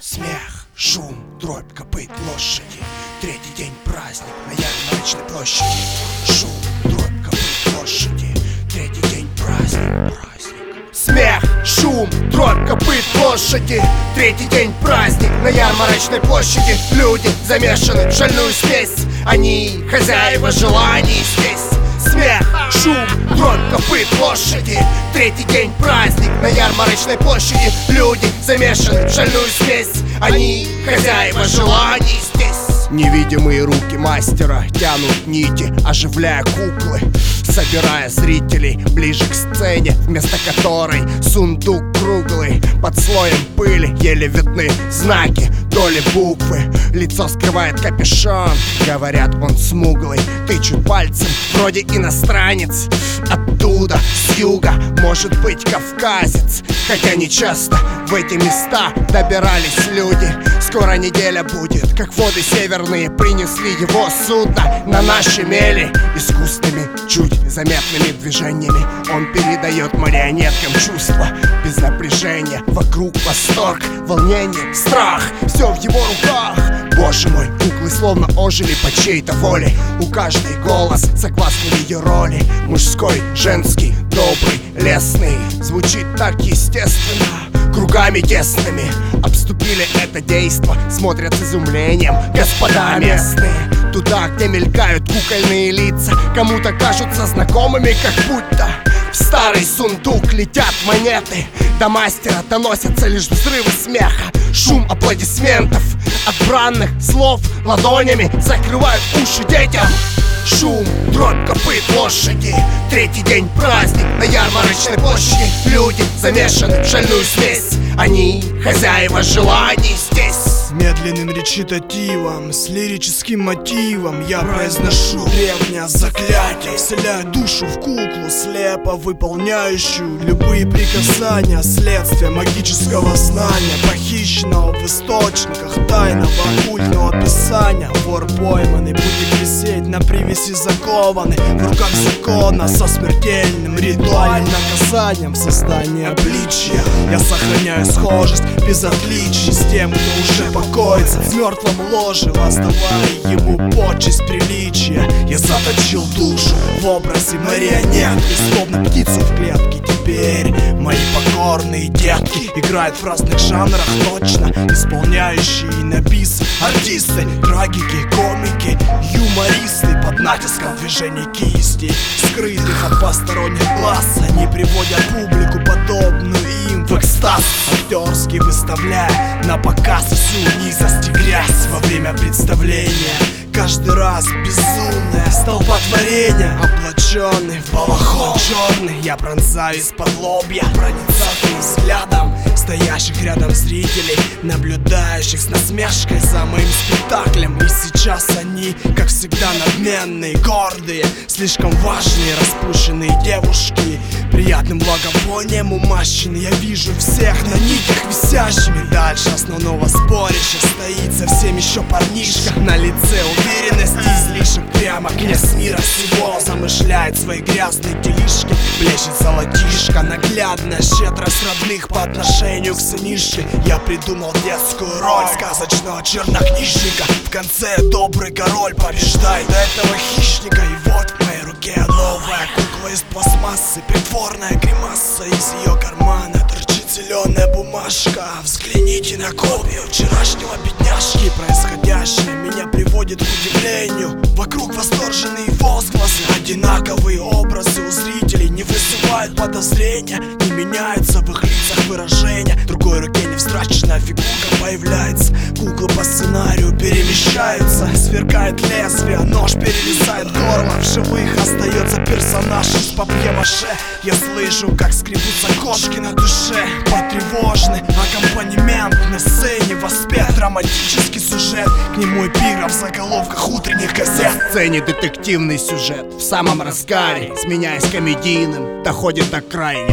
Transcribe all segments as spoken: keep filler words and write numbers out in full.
Смех, шум, дробь копыт лошади. Третий день праздник на ярмарочной площади. Шум, дробь копыт лошади. Третий день праздник, праздник. Смех, шум, дробь копыт лошади. Третий день праздник на ярмарочной площади. Люди замешаны в шальную смесь. Они хозяева желаний здесь. Смех, шум, дробь копыт лошади. Третий день праздник на ярмарочной площади. Люди замешаны в шальную смесь. Они хозяева желаний здесь. Невидимые руки мастера тянут нити, оживляя куклы, собирая зрителей ближе к сцене, вместо которой сундук круглый. Под слоем пыли еле видны знаки, доли буквы. Лицо скрывает капюшон, говорят, он смуглый. Тычут пальцем, вроде иностранец. Оттуда, с юга, может быть кавказец. Хотя не часто в эти места добирались люди. Скоро неделя будет, как воды северные принесли его судно на наши мели. Искусственными, чуть заметными движениями он передает марионеткам чувства без напряжения. Вокруг восторг, волнение, страх, все в его руках. Боже мой, куклы словно ожили по чьей-то воле. У каждой голос согласно ее роли. Мужской, женский, добрый, лесный. Звучит так естественно. Кругами тесными обступили это действо, смотрят с изумлением господа местные. Туда, где мелькают кукольные лица, кому-то кажутся знакомыми, как будто в старый сундук летят монеты. До мастера доносятся лишь взрывы смеха, шум аплодисментов. От бранных слов ладонями закрывают уши детям. Шум, дробь копыт лошади. Третий день праздник на ярмарочной площади. Люди замешаны в шальную смесь. Они хозяева желаний здесь. Медленным речитативом, с лирическим мотивом я произношу древнее заклятие, вселяя душу в куклу, слепо выполняющую любые приказания. Следствие магического знания, похищенного в источниках тайного оккультного писания. Вор пойманный будет висеть на привязи закованный в руках закона, со смертельным ритуальным наказанием. В создании обличия я сохраняю схожесть без отличий с тем, кто уже покоится в мертвом ложе, воздавая ему почесть приличия. Я заточил душу в образе марионетки, словно птицу в клетке. Теперь мои покорные детки играют в разных жанрах, точно исполняющие на бис артисты, трагики, комики, юмористы. Под натиском движений кисти, скрытых от посторонних глаз, они приводят публику, подобную им, в экстаз, актерски выставляя на показ всю низость и грязь во время представления. Каждый раз безумное столпотворение, облаченный в балахон черный, я пронзаю из-под лобья проницательным взглядом стоящих рядом зрителей, наблюдающих с насмешкой за моим спектаклем. И сейчас они, как всегда, надменные, гордые, слишком важные, распущенные девушки, приятным благовонием умащены. Я вижу всех на нитях висящими. Дальше основного сборища стоит совсем еще парнишка. На лице уверенность и излишек, прямо князь мира сего замышляет свои грязные делишки. Блещет золотишко, наглядная щедрость родных по отношению к сынишке. Я придумал детскую роль сказочного чернокнижника. В конце добрый король побеждает этого хищника. И вот в моей руке новая кукла из пластмассы, притворная гримаса. Из ее кармана торчит зеленая бумажка. Взгляните на копию вчерашнего бедняжки. Происходящее меня приводит к удивлению. Вокруг восторженные возгласы, одинаковые образы у зрителей не вызывают подозрения, не меняются в их лицах выражения. В другой руке невзрачная фигурка появляется. Куклы по сценарию перемещаются. Сверкает лезвие, нож перерезает горло. В живых остается персонаж из папье-маше. Я слышу, как скребутся кошки на душе. Потревожный аккомпанемент на сцене, воспет драматический сюжет. К нему эпиграф в заголовках утренних газет. В сцене детективный сюжет в самом разгаре, сменяясь комедийным, доходит до крайнего. К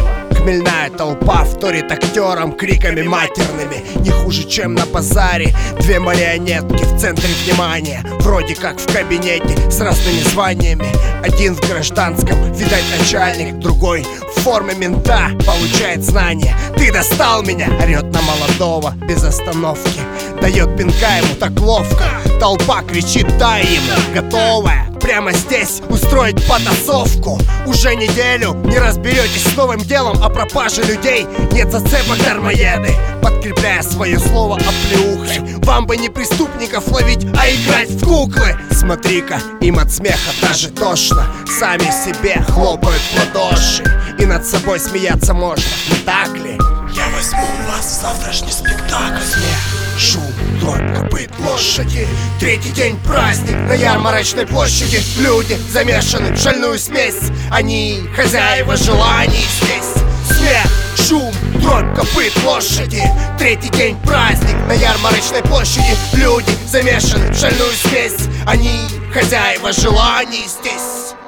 Хмельная толпа вторит актерам криками матерными. Не хуже, чем на базаре. Две марионетки в центре внимания, вроде как в кабинете, с разными званиями. Один в гражданском, видать начальник, другой в форме мента, получает знания. Ты достал меня, орет на молодого без остановки, дает пинка ему так ловко. Толпа кричит: дай ему, готовая прямо здесь устроить потасовку. Уже неделю не разберетесь с новым делом о пропаже людей. Нет зацепок, дармоеды, подкрепляя свое слово оплеухой. Вам бы не преступников ловить, а играть в куклы. Смотри-ка, им от смеха даже тошно, сами себе хлопают в ладоши. И над собой смеяться можно, не так ли? Я возьму вас в завтрашний спектакль. Смех, шум, дробь копыт лошади. Третий день праздник на ярмарочной площади. Люди замешаны в шальную смесь, они хозяева желаний здесь. Смех, шум, дробь копыт лошади. Третий день праздник на ярмарочной площади. Люди замешаны в шальную смесь, они хозяева желаний здесь.